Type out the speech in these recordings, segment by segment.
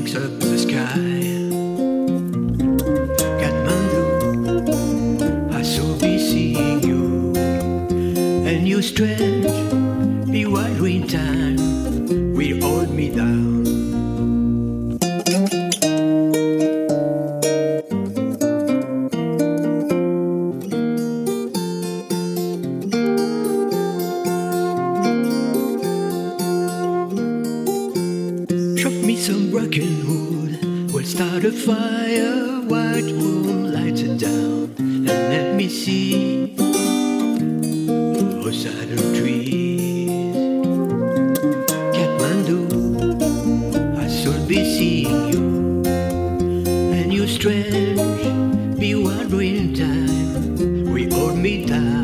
thinks of the sky. Kathmandu, I so be seeing you, and you strange, bewildering time will hold me down. Some broken wood, we'll start a fire. White moon lights it down, and let me see those other trees. Kathmandu, I should be seeing you, and you strange, bewildering time will hold me down.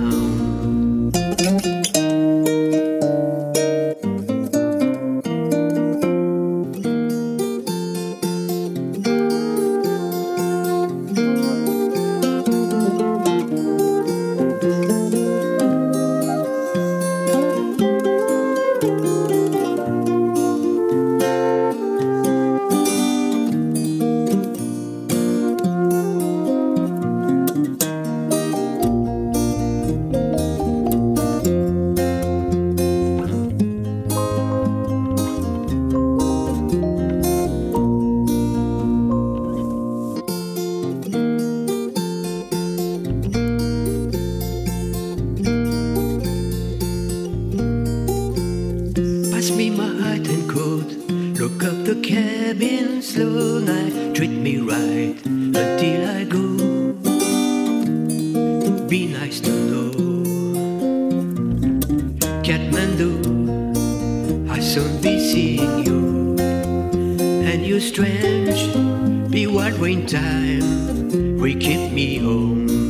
Pass me my hat and coat, look up the cabin, slow night, treat me right until I go. Be nice to know. Kathmandu, I soon be seeing you, and you strange, bewildering time will keep me home.